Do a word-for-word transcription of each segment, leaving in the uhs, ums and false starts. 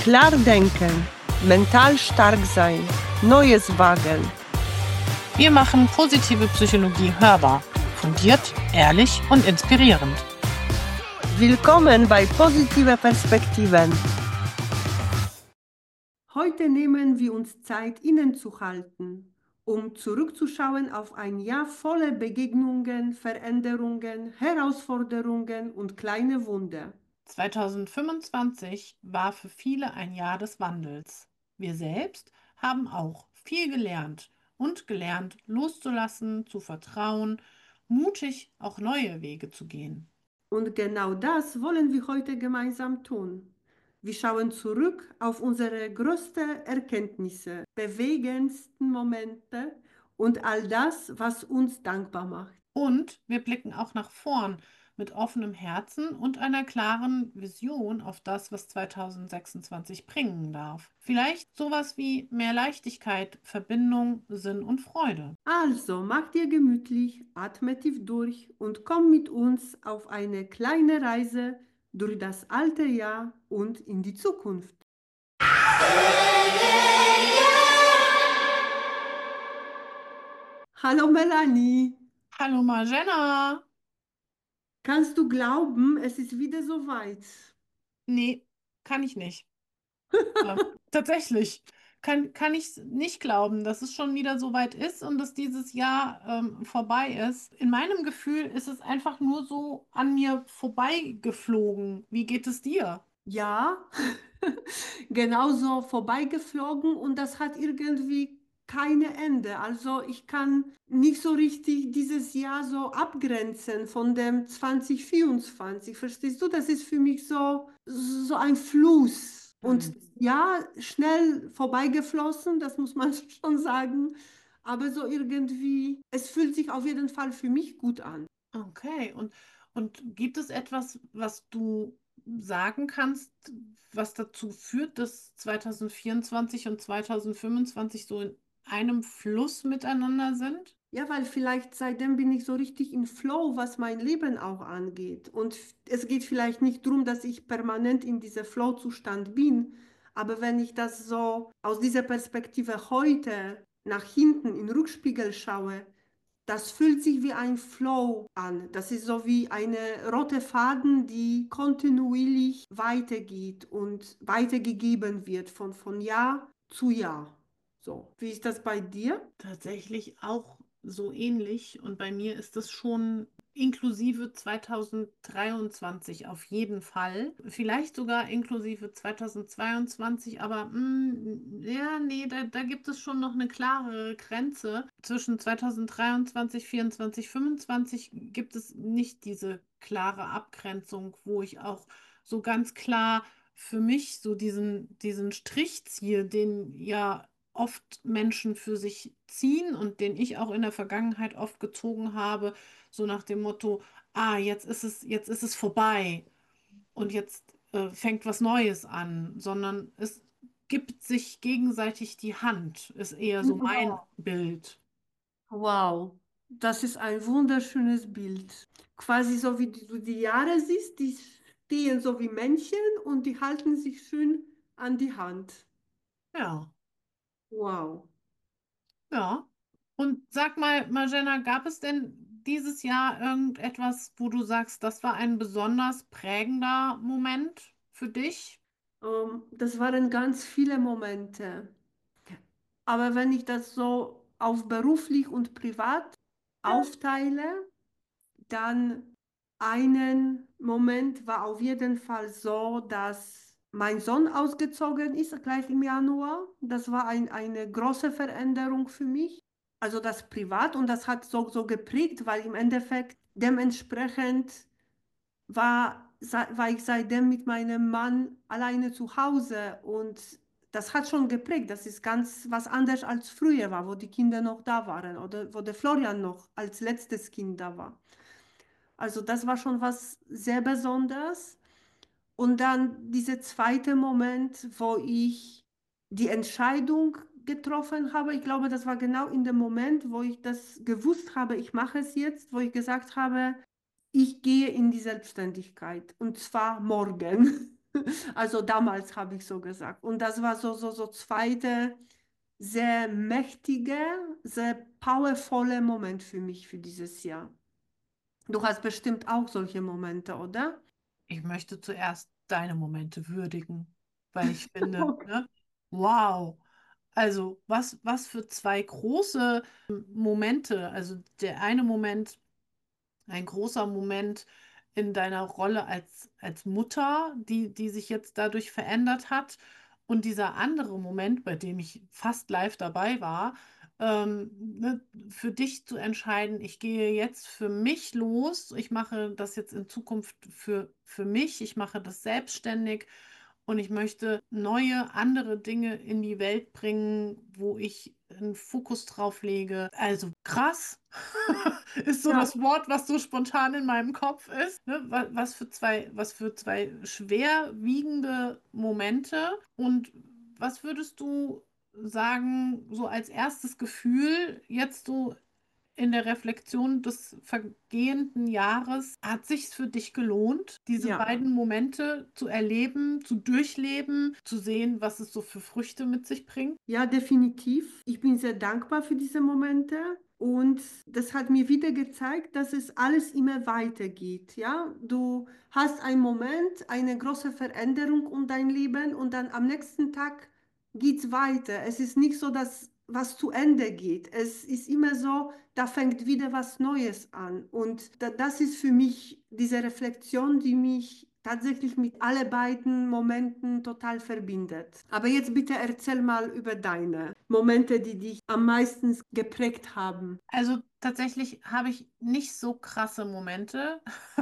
Klar denken, mental stark sein, Neues wagen. Wir machen positive Psychologie hörbar, fundiert, ehrlich und inspirierend. Willkommen bei Positive Perspektiven. Heute nehmen wir uns Zeit, innezuhalten, um zurückzuschauen auf ein Jahr voller Begegnungen, Veränderungen, Herausforderungen und kleine Wunder. zweitausendfünfundzwanzig war für viele ein Jahr des Wandels. Wir selbst haben auch viel gelernt und gelernt, loszulassen, zu vertrauen, mutig auch neue Wege zu gehen. Und genau das wollen wir heute gemeinsam tun. Wir schauen zurück auf unsere größten Erkenntnisse, bewegendsten Momente und all das, was uns dankbar macht. Und wir blicken auch nach vorn mit offenem Herzen und einer klaren Vision auf das, was zweitausendsechsundzwanzig bringen darf. Vielleicht sowas wie mehr Leichtigkeit, Verbindung, Sinn und Freude. Also mach dir gemütlich, atme tief durch und komm mit uns auf eine kleine Reise durch das alte Jahr und in die Zukunft. Hallo Melanie, Hallo Marjana! kannst du glauben, es ist wieder soweit? Nee, kann ich nicht. Ähm, tatsächlich kann, kann ich nicht glauben, dass es schon wieder so weit ist und dass dieses Jahr ähm, vorbei ist. In meinem Gefühl ist es einfach nur so an mir vorbeigeflogen. Wie geht es dir? Ja, genauso vorbeigeflogen und das hat irgendwie keine Ende. Also ich kann nicht so richtig dieses Jahr so abgrenzen von dem zwanzig vierundzwanzig. Verstehst du? Das ist für mich so, so ein Fluss. Und Hm. ja, schnell vorbeigeflossen, das muss man schon sagen. Aber so irgendwie, es fühlt sich auf jeden Fall für mich gut an. Okay, und, und gibt es etwas, was du sagen kannst, was dazu führt, dass zweitausendvierundzwanzig und zweitausendfünfundzwanzig so in einem Fluss miteinander sind? Ja, weil vielleicht seitdem bin ich so richtig in Flow, was mein Leben auch angeht. Und f- es geht vielleicht nicht darum, dass ich permanent in diesem Flow-Zustand bin, aber wenn ich das so aus dieser Perspektive heute nach hinten in den Rückspiegel schaue, das fühlt sich wie ein Flow an. Das ist so wie eine rote Faden, die kontinuierlich weitergeht und weitergegeben wird von, von Jahr zu Jahr. So, wie ist das bei dir? Tatsächlich auch so ähnlich und bei mir ist es schon inklusive zweitausenddreiundzwanzig auf jeden Fall. Vielleicht sogar inklusive zweitausendzweiundzwanzig, aber mm, ja, nee, da, da gibt es schon noch eine klarere Grenze. Zwischen zweitausenddreiundzwanzig, vierundzwanzig, fünfundzwanzig gibt es nicht diese klare Abgrenzung, wo ich auch so ganz klar für mich so diesen, diesen Strich ziehe, den ja oft Menschen für sich ziehen und den ich auch in der Vergangenheit oft gezogen habe, so nach dem Motto, ah, jetzt ist es, jetzt ist es vorbei und jetzt äh, fängt was Neues an, sondern es gibt sich gegenseitig die Hand, ist eher so mein Wow. Bild. Wow, das ist ein wunderschönes Bild. Quasi so wie du die Jahre siehst, die stehen so wie Männchen und die halten sich schön an die Hand. Ja, Wow. ja. Und sag mal, Marjana, gab es denn dieses Jahr irgendetwas, wo du sagst, das war ein besonders prägender Moment für dich? Ähm, das waren ganz viele Momente. Aber wenn ich das so auf beruflich und privat aufteile, dann einen Moment war auf jeden Fall so, dass mein Sohn ausgezogen ist, gleich im Januar. Das war ein, eine große Veränderung für mich. Also das privat und das hat so, so geprägt, weil im Endeffekt dementsprechend war, sei- war ich seitdem mit meinem Mann alleine zu Hause und das hat schon geprägt. Das ist ganz was anderes als früher war, wo die Kinder noch da waren oder wo der Florian noch als letztes Kind da war. Also das war schon was sehr Besonderes. Und dann dieser zweite Moment, wo ich die Entscheidung getroffen habe, ich glaube, das war genau in dem Moment, wo ich das gewusst habe, ich mache es jetzt, wo ich gesagt habe, ich gehe in die Selbstständigkeit und zwar morgen. Also damals habe ich so gesagt. Und das war so, so, so zweite sehr mächtige, sehr powervolle Moment für mich für dieses Jahr. Du hast bestimmt auch solche Momente, oder? Ich möchte zuerst deine Momente würdigen, weil ich finde, Okay. ne, wow, also was, was für zwei große Momente. Also der eine Moment, ein großer Moment in deiner Rolle als, als Mutter, die, die sich jetzt dadurch verändert hat. Und dieser andere Moment, bei dem ich fast live dabei war, ähm, ne, für dich zu entscheiden, ich gehe jetzt für mich los, ich mache das jetzt in Zukunft für, für mich, ich mache das selbstständig und ich möchte neue, andere Dinge in die Welt bringen, wo ich einen Fokus drauf lege. Also krass. Ist so Ja, das Wort, was so spontan in meinem Kopf ist. Ne? wa- Was für zwei, was für zwei schwerwiegende Momente. Und was würdest du sagen, so als erstes Gefühl, jetzt so in der Reflexion des vergehenden Jahres, hat sich's für dich gelohnt, diese ja. beiden Momente zu erleben, zu durchleben, zu sehen, was es so für Früchte mit sich bringt? Ja, definitiv. Ich bin sehr dankbar für diese Momente und das hat mir wieder gezeigt, dass es alles immer weitergeht. Ja, du hast einen Moment, eine große Veränderung um dein Leben und dann am nächsten Tag geht's weiter. Es ist nicht so, dass was zu Ende geht. Es ist immer so, da fängt wieder was Neues an. Und da, das ist für mich diese Reflexion, die mich tatsächlich mit alle beiden Momenten total verbindet. Aber jetzt bitte erzähl mal über deine Momente, die dich am meisten geprägt haben. Also tatsächlich habe ich nicht so krasse Momente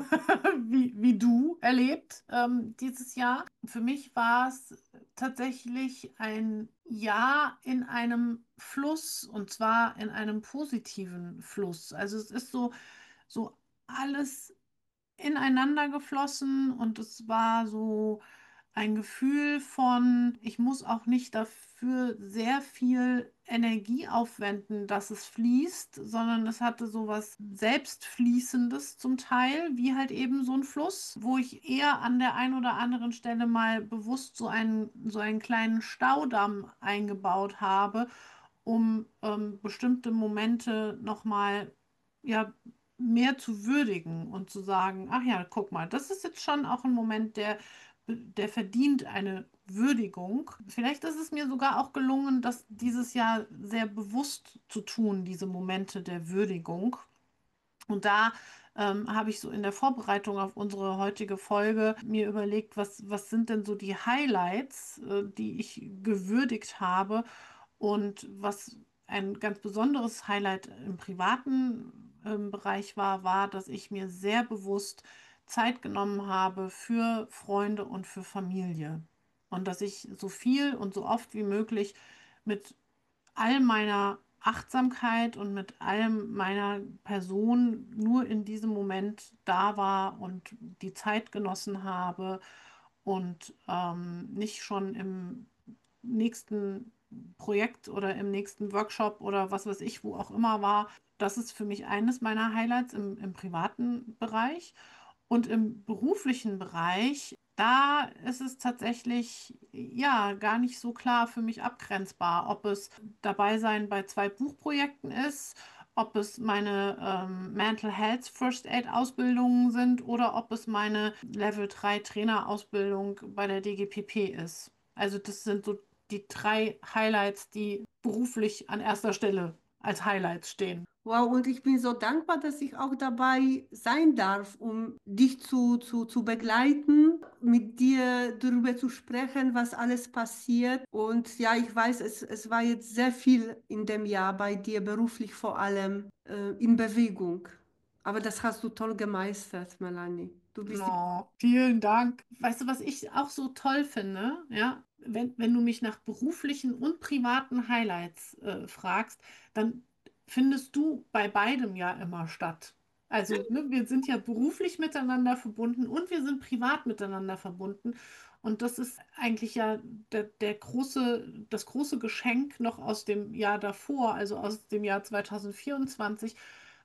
wie, wie du erlebt ähm, dieses Jahr. Für mich war es tatsächlich ein Jahr in einem Fluss und zwar in einem positiven Fluss. Also es ist so, so alles ineinander geflossen und es war so ein Gefühl von, ich muss auch nicht dafür sehr viel Energie aufwenden, dass es fließt, sondern es hatte so was Selbstfließendes zum Teil, wie halt eben so ein Fluss, wo ich eher an der einen oder anderen Stelle mal bewusst so einen, so einen kleinen Staudamm eingebaut habe, um ähm, bestimmte Momente nochmal ja, mehr zu würdigen und zu sagen, ach ja, guck mal, das ist jetzt schon auch ein Moment, der, der verdient eine Würdigung. Vielleicht ist es mir sogar auch gelungen, das dieses Jahr sehr bewusst zu tun, diese Momente der Würdigung. Und da ähm, habe ich so in der Vorbereitung auf unsere heutige Folge mir überlegt, was, was sind denn so die Highlights, äh, die ich gewürdigt habe und was ein ganz besonderes Highlight im privaten ähm, Bereich war, war, dass ich mir sehr bewusst Zeit genommen habe für Freunde und für Familie. Und dass ich so viel und so oft wie möglich mit all meiner Achtsamkeit und mit allem meiner Person nur in diesem Moment da war und die Zeit genossen habe und ähm, nicht schon im nächsten Projekt oder im nächsten Workshop oder was weiß ich, wo auch immer war. Das ist für mich eines meiner Highlights im, im privaten Bereich. Und im beruflichen Bereich, da ist es tatsächlich ja gar nicht so klar für mich abgrenzbar, ob es dabei sein bei zwei Buchprojekten ist, ob es meine ähm, Mental Health First Aid Ausbildungen sind oder ob es meine Level drei Trainerausbildung bei der D G P P ist. Also das sind so die drei Highlights, die beruflich an erster Stelle als Highlights stehen. Wow, und ich bin so dankbar, dass ich auch dabei sein darf, um dich zu, zu, zu begleiten, mit dir darüber zu sprechen, was alles passiert. Und ja, ich weiß, es, es war jetzt sehr viel in dem Jahr bei dir, beruflich vor allem, äh, in Bewegung. Aber das hast du toll gemeistert, Melanie. Du bist die. Oh, vielen Dank. Weißt du, was ich auch so toll finde? Ja, wenn, wenn du mich nach beruflichen und privaten Highlights äh, fragst, dann findest du bei beidem ja immer statt. Also, ne, wir sind ja beruflich miteinander verbunden und wir sind privat miteinander verbunden. Und das ist eigentlich ja der, der große, das große Geschenk noch aus dem Jahr davor, also aus dem Jahr zwanzig vierundzwanzig,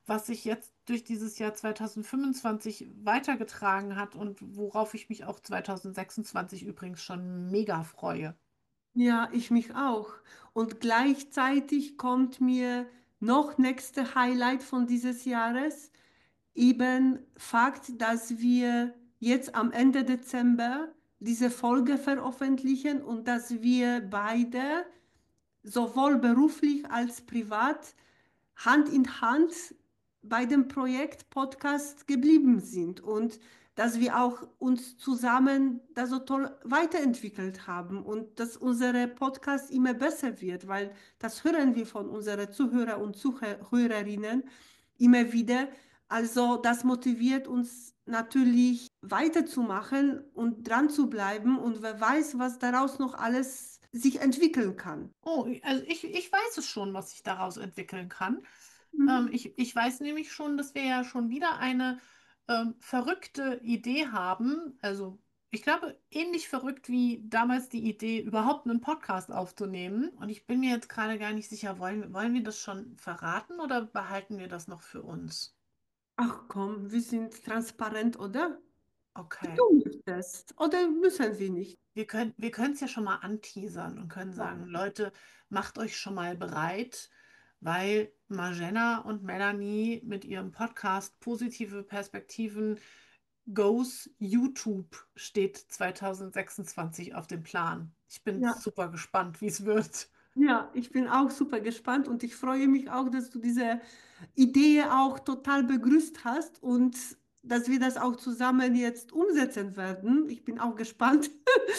was sich jetzt durch dieses Jahr zweitausendfünfundzwanzig weitergetragen hat und worauf ich mich auch zweitausendsechsundzwanzig übrigens schon mega freue. Ja, ich mich auch. Und gleichzeitig kommt mir noch nächste Highlight von dieses Jahres, eben Fakt, dass wir jetzt am Ende Dezember diese Folge veröffentlichen und dass wir beide sowohl beruflich als privat Hand in Hand bei dem Projekt Podcast geblieben sind und dass wir auch uns zusammen da so toll weiterentwickelt haben und dass unsere Podcast immer besser wird, weil das hören wir von unseren Zuhörer und Zuhörerinnen immer wieder. Also das motiviert uns natürlich weiterzumachen und dran zu bleiben und wer weiß, was daraus noch alles sich entwickeln kann. Oh, also ich, ich weiß es schon, was sich daraus entwickeln kann. Ähm, Mhm. ich, ich weiß nämlich schon, dass wir ja schon wieder eine ähm, verrückte Idee haben. Also ich glaube, ähnlich verrückt wie damals die Idee, überhaupt einen Podcast aufzunehmen. Und ich bin mir jetzt gerade gar nicht sicher, wollen, wollen wir das schon verraten oder behalten wir das noch für uns? Ach komm, wir sind transparent, oder? Wie Okay. du möchtest. Oder müssen wir nicht? Wir können, wir können es ja schon mal anteasern und können Ja. sagen, Leute, macht euch schon mal bereit, weil Marjana und Melanie mit ihrem Podcast Positive Perspektiven Goes YouTube steht zweitausendsechsundzwanzig auf dem Plan. Ich bin Ja. super gespannt, wie es wird. Ja, ich bin auch super gespannt und ich freue mich auch, dass du diese Idee auch total begrüßt hast und dass wir das auch zusammen jetzt umsetzen werden. Ich bin auch gespannt.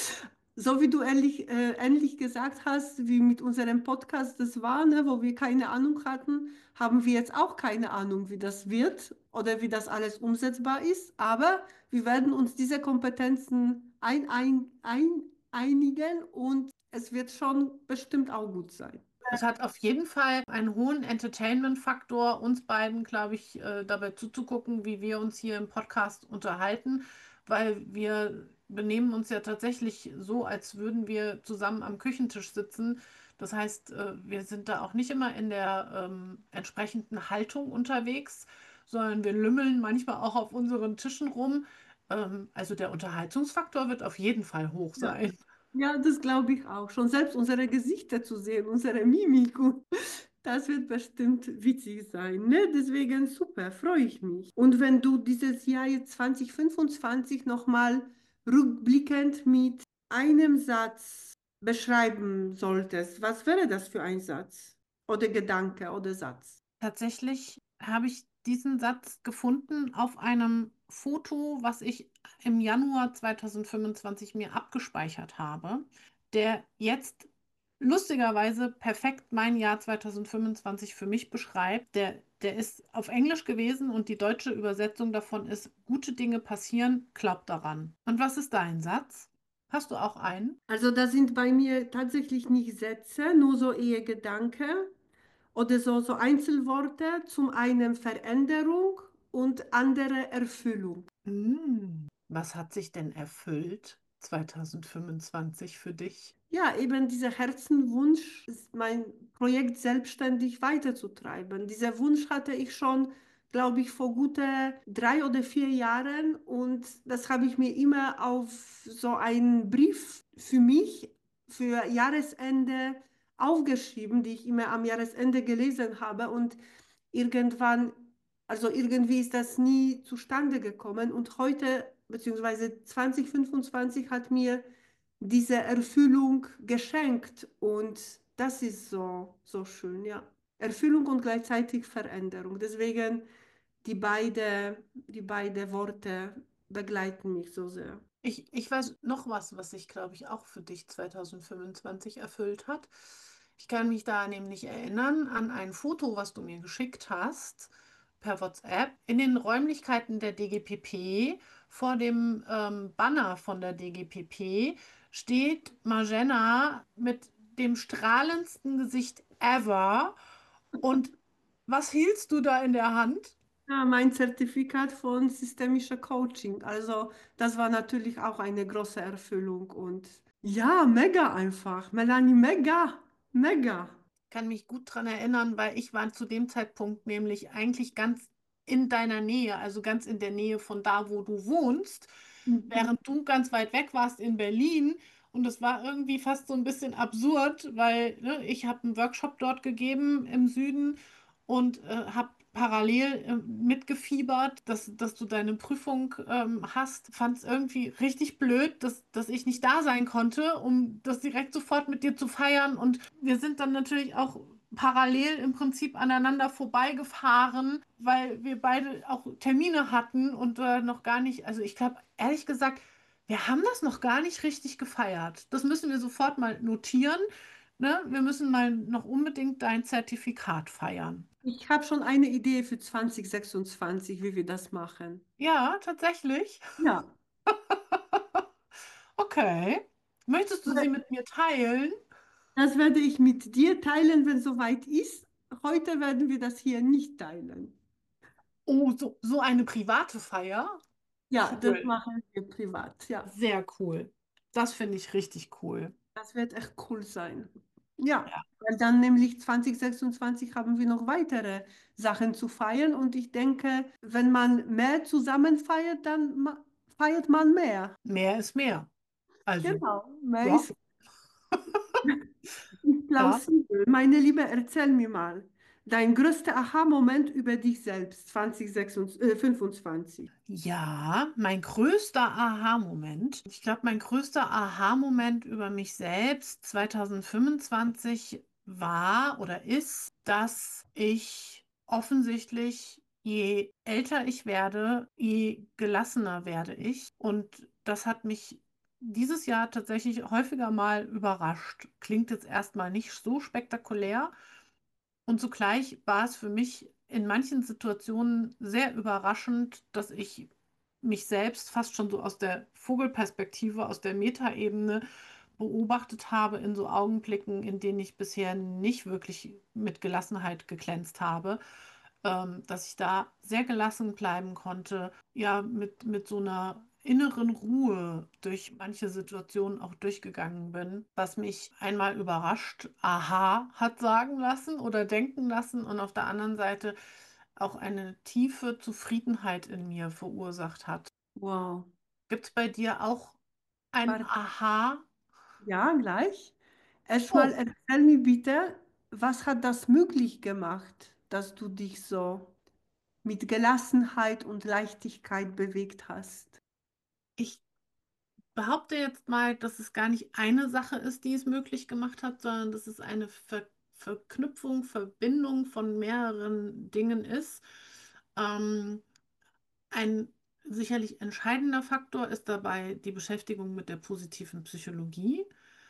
So wie du ehrlich, äh, ähnlich gesagt hast, wie mit unserem Podcast das war, ne, wo wir keine Ahnung hatten, haben wir jetzt auch keine Ahnung, wie das wird oder wie das alles umsetzbar ist. Aber wir werden uns diese Kompetenzen ein, ein, ein, einigen und es wird schon bestimmt auch gut sein. Es hat auf jeden Fall einen hohen Entertainment-Faktor, uns beiden, glaube ich, äh, dabei zuzugucken, wie wir uns hier im Podcast unterhalten, weil wir benehmen uns ja tatsächlich so, als würden wir zusammen am Küchentisch sitzen. Das heißt, äh, wir sind da auch nicht immer in der ähm, entsprechenden Haltung unterwegs, sondern wir lümmeln manchmal auch auf unseren Tischen rum. Ähm, also der Unterhaltungsfaktor wird auf jeden Fall hoch Ja. sein. Ja, das glaube ich auch. Schon selbst unsere Gesichter zu sehen, unsere Mimik, und das wird bestimmt witzig sein. Ne? Deswegen super, freue ich mich. Und wenn du dieses Jahr jetzt zwanzig fünfundzwanzig nochmal rückblickend mit einem Satz beschreiben solltest, was wäre das für ein Satz? Oder Gedanke oder Satz? Tatsächlich habe ich diesen Satz gefunden auf einem Foto, was ich im Januar zweitausendfünfundzwanzig mir abgespeichert habe, der jetzt lustigerweise perfekt mein Jahr zweitausendfünfundzwanzig für mich beschreibt. Der, der ist auf Englisch gewesen und die deutsche Übersetzung davon ist: Gute Dinge passieren, glaub daran. Und was ist dein Satz? Hast du auch einen? Also das sind bei mir tatsächlich nicht Sätze, nur so eher Gedanken. Oder so, so Einzelworte, zum einen Veränderung und andere Erfüllung. Hm, was hat sich denn erfüllt zweitausendfünfundzwanzig für dich? Ja, eben dieser Herzenwunsch, ist mein Projekt selbstständig weiterzutreiben. Dieser Wunsch hatte ich schon, glaube ich, vor gute drei oder vier Jahren und das habe ich mir immer auf so einen Brief für mich, für Jahresende aufgeschrieben, die ich immer am Jahresende gelesen habe und irgendwann, also irgendwie ist das nie zustande gekommen und heute, beziehungsweise zwanzig fünfundzwanzig hat mir diese Erfüllung geschenkt und das ist so, so schön, ja. Erfüllung und gleichzeitig Veränderung. Deswegen die beide, die beide Worte begleiten mich so sehr. Ich, ich weiß noch was, was sich, glaube ich, auch für dich zweitausendfünfundzwanzig erfüllt hat. Ich kann mich da nämlich erinnern an ein Foto, was du mir geschickt hast per WhatsApp in den Räumlichkeiten der D G P P. Vor dem ähm, Banner von der D G P P steht Marjana mit dem strahlendsten Gesicht ever. Und was hielst du da in der Hand? Ja, mein Zertifikat von systemischer Coaching. Also das war natürlich auch eine große Erfüllung und ja, mega einfach. Melanie, mega, mega. kann mich gut daran erinnern, weil ich war zu dem Zeitpunkt nämlich eigentlich ganz in deiner Nähe, also ganz in der Nähe von da, wo du wohnst, Mhm. während du ganz weit weg warst in Berlin. Und es war irgendwie fast so ein bisschen absurd, weil ne, ich habe einen Workshop dort gegeben im Süden und äh, habe parallel äh, mitgefiebert, dass, dass du deine Prüfung ähm, hast. Fand es irgendwie richtig blöd, dass, dass ich nicht da sein konnte, um das direkt sofort mit dir zu feiern. Und wir sind dann natürlich auch parallel im Prinzip aneinander vorbeigefahren, weil wir beide auch Termine hatten und äh, noch gar nicht, also ich glaube, ehrlich gesagt, wir haben das noch gar nicht richtig gefeiert. Das müssen wir sofort mal notieren. Ne? Wir müssen mal noch unbedingt dein Zertifikat feiern. Ich habe schon eine Idee für zwanzig sechsundzwanzig, wie wir das machen. Ja, tatsächlich. Ja, Okay. Möchtest du sie mit mir teilen? das werde ich mit dir teilen, wenn soweit ist. Heute werden wir das hier nicht teilen. Oh, so, so eine private Feier? Ja, das Cool. machen wir privat. Ja, Sehr cool. Das finde ich richtig cool. das wird echt cool sein. Ja, Ja. weil dann nämlich zwanzig sechsundzwanzig haben wir noch weitere Sachen zu feiern und ich denke, wenn man mehr zusammen feiert, dann ma feiert man mehr. Mehr ist mehr. Also, Genau, mehr ja, ist ja. plausibel. Meine Liebe, erzähl mir mal, dein größter Aha-Moment über dich selbst, zwanzig fünfundzwanzig. Ja, mein größter Aha-Moment. Ich glaube, mein größter Aha-Moment über mich selbst zwanzig fünfundzwanzig war oder ist, dass ich offensichtlich, je älter ich werde, je gelassener werde ich. Und das hat mich dieses Jahr tatsächlich häufiger mal überrascht. Klingt jetzt erstmal nicht so spektakulär. Und zugleich war es für mich in manchen Situationen sehr überraschend, dass ich mich selbst fast schon so aus der Vogelperspektive, aus der Metaebene beobachtet habe in so Augenblicken, in denen ich bisher nicht wirklich mit Gelassenheit geglänzt habe, ähm, dass ich da sehr gelassen bleiben konnte, ja, mit, mit so einer inneren Ruhe durch manche Situationen auch durchgegangen bin, was mich einmal überrascht, aha, hat sagen lassen oder denken lassen und auf der anderen Seite auch eine tiefe Zufriedenheit in mir verursacht hat. Wow. Gibt es bei dir auch ein Warte. Aha? Ja, gleich. Erstmal Oh, erzähl mir bitte, was hat das möglich gemacht, dass du dich so mit Gelassenheit und Leichtigkeit bewegt hast? ich behaupte jetzt mal, dass es gar nicht eine Sache ist, die es möglich gemacht hat, sondern dass es eine Ver Verknüpfung, Verbindung von mehreren Dingen ist. Ähm, ein sicherlich entscheidender Faktor ist dabei die Beschäftigung mit der positiven Psychologie,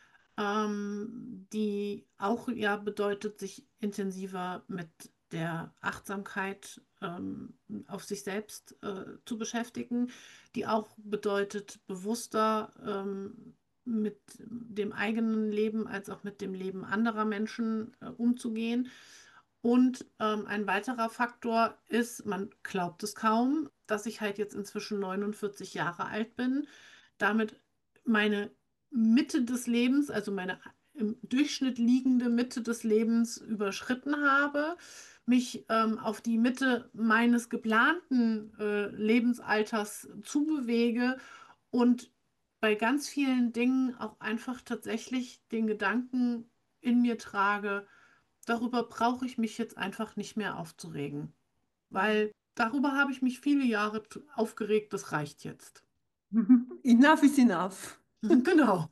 ähm, die auch ja bedeutet, sich intensiver mit der Achtsamkeit ähm, auf sich selbst äh, zu beschäftigen, die auch bedeutet, bewusster ähm, mit dem eigenen Leben als auch mit dem Leben anderer Menschen äh, umzugehen. Und ähm, ein weiterer Faktor ist, man glaubt es kaum, dass ich halt jetzt inzwischen neunundvierzig Jahre alt bin, damit meine Mitte des Lebens, also meine im Durchschnitt liegende Mitte des Lebens überschritten habe, mich ähm, auf die Mitte meines geplanten äh, Lebensalters zubewege und bei ganz vielen Dingen auch einfach tatsächlich den Gedanken in mir trage, darüber brauche ich mich jetzt einfach nicht mehr aufzuregen, weil darüber habe ich mich viele Jahre t- aufgeregt, das reicht jetzt. Enough is enough. Genau.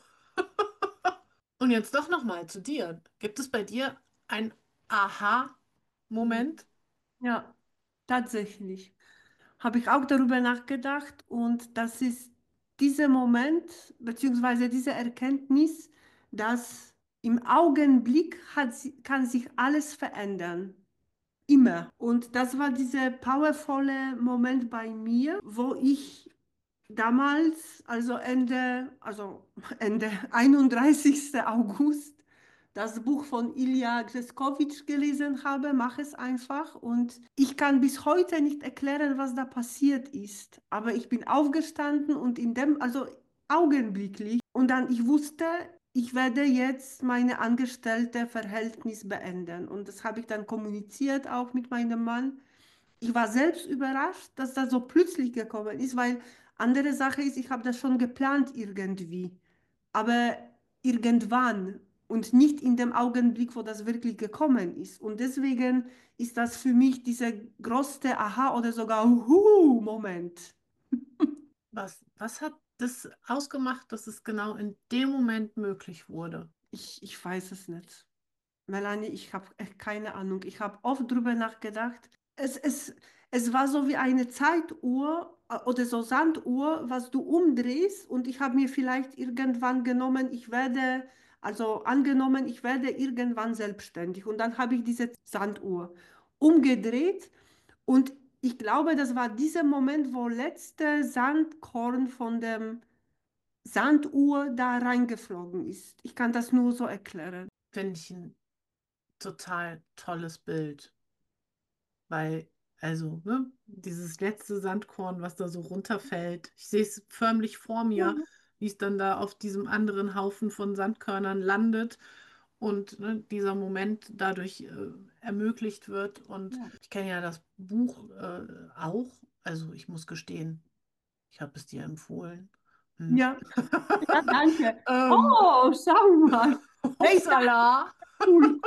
Und jetzt doch noch mal zu dir. Gibt es bei dir ein Aha-Moment? Ja, tatsächlich. Habe ich auch darüber nachgedacht und das ist dieser Moment beziehungsweise diese Erkenntnis, dass im Augenblick hat, si- kann sich alles verändern. Immer. Und das war dieser powervolle Moment bei mir, wo ich damals, also Ende, also Ende einunddreißigsten August, das Buch von Ilja Greskovic gelesen habe, mach es einfach. Und ich kann bis heute nicht erklären, was da passiert ist. Aber ich bin aufgestanden und in dem, also augenblicklich. Und dann, ich wusste, ich werde jetzt meine Angestellte-Verhältnis beenden. Und das habe ich dann kommuniziert auch mit meinem Mann. Ich war selbst überrascht, dass das so plötzlich gekommen ist, weil andere Sache ist, ich habe das schon geplant irgendwie, aber irgendwann und nicht in dem Augenblick, wo das wirklich gekommen ist. Und deswegen ist das für mich dieser größte Aha- oder sogar Uhu-Moment. Was, was hat das ausgemacht, dass es genau in dem Moment möglich wurde? Ich, ich weiß es nicht. Melanie, ich habe echt keine Ahnung. Ich habe oft drüber nachgedacht. Es, es, es war so wie eine Zeituhr äh, oder so Sanduhr, was du umdrehst. Und ich habe mir vielleicht irgendwann genommen, ich werde, also angenommen, ich werde irgendwann selbstständig. Und dann habe ich diese Sanduhr umgedreht. Und ich glaube, das war dieser Moment, wo letzte Sandkorn von dem Sanduhr da reingeflogen ist. Ich kann das nur so erklären. Finde ich ein total tolles Bild, weil, also, ne, dieses letzte Sandkorn, was da so runterfällt, ich sehe es förmlich vor mir, wie es dann da auf diesem anderen Haufen von Sandkörnern landet und ne, dieser Moment dadurch äh, ermöglicht wird. Und Ja. ich kenne ja das Buch äh, auch, also ich muss gestehen, ich habe es dir empfohlen. Hm. Ja, ja, danke. ähm, Oh, schau mal. Hey, das Upsala! ist cool.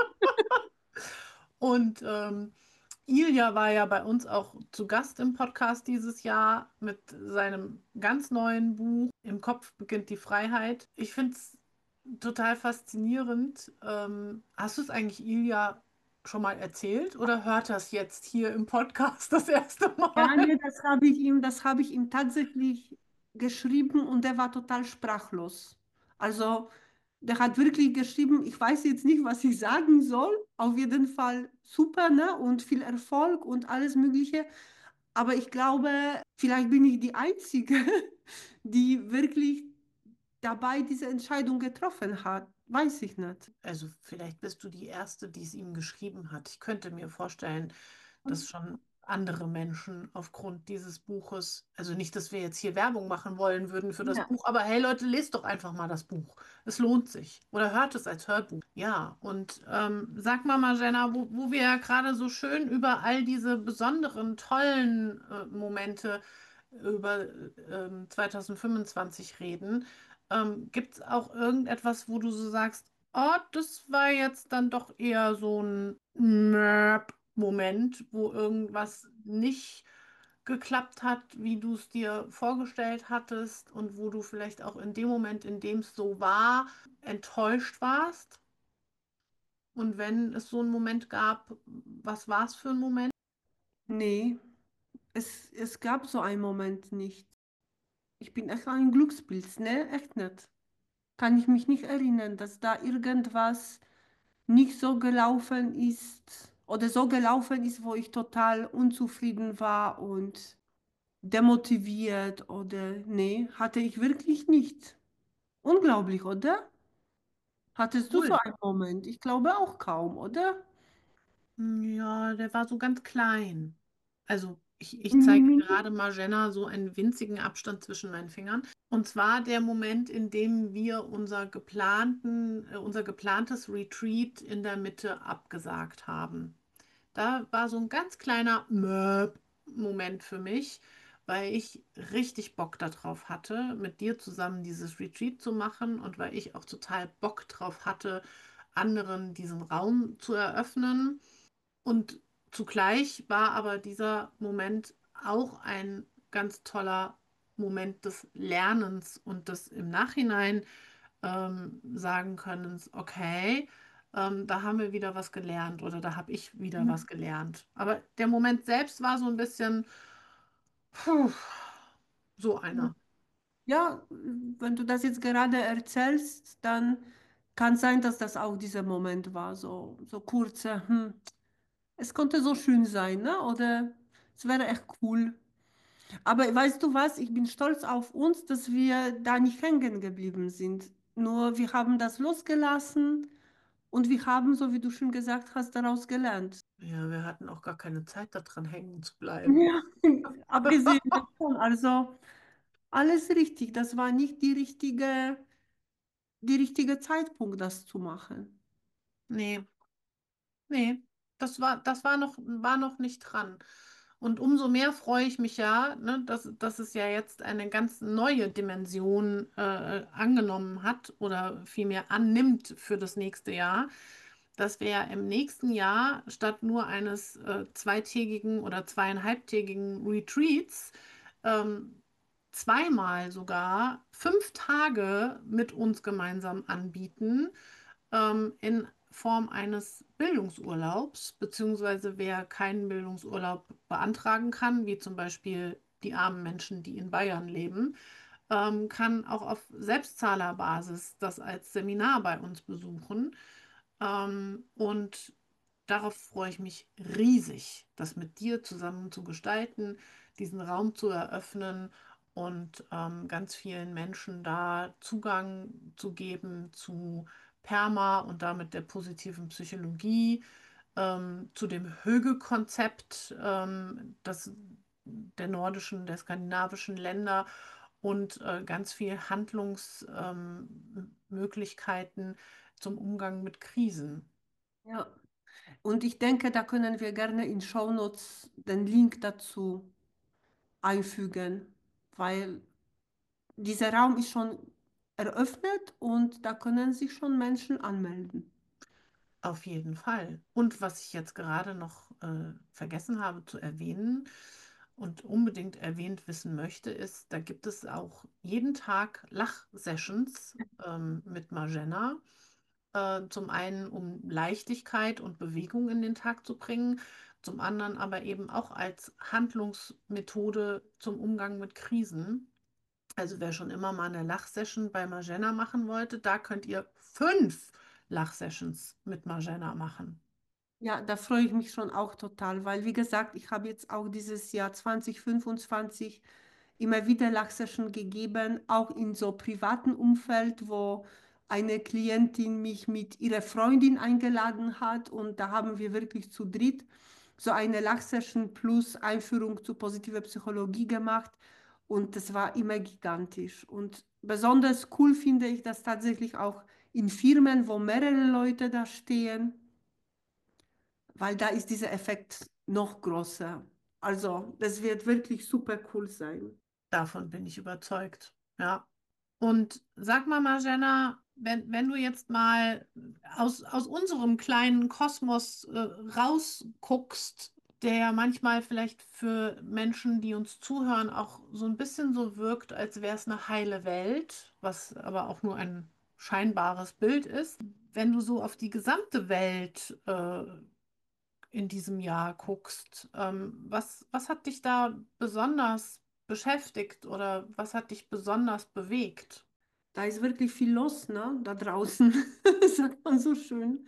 Und ähm, Ilja war ja bei uns auch zu Gast im Podcast dieses Jahr mit seinem ganz neuen Buch Im Kopf beginnt die Freiheit. Ich finde es total faszinierend. Ähm, hast du es eigentlich Ilja schon mal erzählt oder hört das jetzt hier im Podcast das erste Ja, Mal? nee, das habe ich ihm, das habe ich ihm tatsächlich geschrieben und er war total sprachlos. Also, der hat wirklich geschrieben, ich weiß jetzt nicht, was ich sagen soll. Auf jeden Fall super, ne? Und viel Erfolg und alles Mögliche. Aber ich glaube, vielleicht bin ich die Einzige, die wirklich dabei diese Entscheidung getroffen hat. Weiß ich nicht. Also vielleicht bist du die Erste, die es ihm geschrieben hat. Ich könnte mir vorstellen, dass schon andere Menschen aufgrund dieses Buches, also nicht, dass wir jetzt hier Werbung machen wollen würden für das Ja. Buch, aber hey Leute, lest doch einfach mal das Buch. Es lohnt sich. Oder hört es als Hörbuch. Ja, und ähm, sag mal, Marjana, wo, wo wir ja gerade so schön über all diese besonderen, tollen äh, Momente über ähm, zwanzig fünfundzwanzig reden, ähm, gibt es auch irgendetwas, wo du so sagst, oh, das war jetzt dann doch eher so ein Moment, wo irgendwas nicht geklappt hat, wie du es dir vorgestellt hattest und wo du vielleicht auch in dem Moment, in dem es so war, enttäuscht warst? Und wenn es so einen Moment gab, was war es für ein Moment? Nee, es, es gab so einen Moment nicht. Ich bin echt ein Glückspilz, ne? Echt nicht. Kann ich mich nicht erinnern, dass da irgendwas nicht so gelaufen ist oder so gelaufen ist, wo ich total unzufrieden war und demotiviert oder nee, hatte ich wirklich nicht. Unglaublich, oder? Hattest du so Cool. einen Moment? Ich glaube auch kaum, oder? Ja, der war so ganz klein. Also ich, ich Mini, zeige mini. gerade Margenna so einen winzigen Abstand zwischen meinen Fingern. Und zwar der Moment, in dem wir unser geplanten, äh, unser geplantes Retreat in der Mitte abgesagt haben. Da war so ein ganz kleiner Möp-Moment für mich, weil ich richtig Bock darauf hatte, mit dir zusammen dieses Retreat zu machen und weil ich auch total Bock drauf hatte, anderen diesen Raum zu eröffnen. Und zugleich war aber dieser Moment auch ein ganz toller Moment des Lernens und des im Nachhinein ähm, sagen können, okay, ähm, da haben wir wieder was gelernt oder da habe ich wieder was gelernt. Aber der Moment selbst war so ein bisschen puh, so einer. Ja, wenn du das jetzt gerade erzählst, dann kann es sein, dass das auch dieser Moment war, so, so kurze, hm, es konnte so schön sein, ne? Oder es wäre echt cool. Aber weißt du was, ich bin stolz auf uns, dass wir da nicht hängen geblieben sind. Nur wir haben das losgelassen und wir haben, so wie du schon gesagt hast, daraus gelernt. Ja, wir hatten auch gar keine Zeit daran hängen zu bleiben. Ja, abgesehen davon, also alles richtig, das war nicht die richtige der richtige Zeitpunkt, das zu machen. Nee, nee, das war, das war noch, war noch nicht dran. Und umso mehr freue ich mich ja, ne, dass, dass es ja jetzt eine ganz neue Dimension äh, angenommen hat oder vielmehr annimmt für das nächste Jahr, dass wir ja im nächsten Jahr statt nur eines äh, zweitägigen oder zweieinhalbtägigen Retreats ähm, zweimal sogar fünf Tage mit uns gemeinsam anbieten ähm, in Form eines Bildungsurlaubs, beziehungsweise wer keinen Bildungsurlaub beantragen kann, wie zum Beispiel die armen Menschen, die in Bayern leben, ähm, kann auch auf Selbstzahlerbasis das als Seminar bei uns besuchen. Ähm, und darauf freue ich mich riesig, das mit dir zusammen zu gestalten, diesen Raum zu eröffnen und ähm, ganz vielen Menschen da Zugang zu geben zu Perma und damit der positiven Psychologie, ähm, zu dem Hüge-Konzept ähm, das, der nordischen, der skandinavischen Länder und äh, ganz viel Handlungsmöglichkeiten zum Umgang mit Krisen. Ja. Und ich denke, da können wir gerne in Shownotes den Link dazu einfügen, weil dieser Raum ist schon eröffnet und da können sich schon Menschen anmelden. Auf jeden Fall. Und was ich jetzt gerade noch äh, vergessen habe zu erwähnen und unbedingt erwähnt wissen möchte, ist, da gibt es auch jeden Tag Lachsessions ähm, mit Marjana. Äh, zum einen, um Leichtigkeit und Bewegung in den Tag zu bringen, zum anderen aber eben auch als Handlungsmethode zum Umgang mit Krisen. Also wer schon immer mal eine Lachsession bei Marjana machen wollte, da könnt ihr fünf Lachsessions mit Marjana machen. Ja, da freue ich mich schon auch total, weil wie gesagt, ich habe jetzt auch dieses Jahr zwanzig fünfundzwanzig immer wieder Lachsession gegeben, auch in so privaten Umfeld, wo eine Klientin mich mit ihrer Freundin eingeladen hat und da haben wir wirklich zu dritt so eine Lachsession plus Einführung zu positiver Psychologie gemacht und das war immer gigantisch. Und besonders cool finde ich das tatsächlich auch in Firmen, wo mehrere Leute da stehen, weil da ist dieser Effekt noch größer. Also, das wird wirklich super cool sein. Davon bin ich überzeugt. Ja. Und sag mal, Marjana, wenn, wenn du jetzt mal aus, aus unserem kleinen Kosmos äh, rausguckst, der ja manchmal vielleicht für Menschen, die uns zuhören, auch so ein bisschen so wirkt, als wäre es eine heile Welt, was aber auch nur ein scheinbares Bild ist. Wenn du so auf die gesamte Welt äh, in diesem Jahr guckst. Ähm, was, was hat dich da besonders beschäftigt oder was hat dich besonders bewegt? Da ist wirklich viel los, ne? Da draußen, sagt man so schön.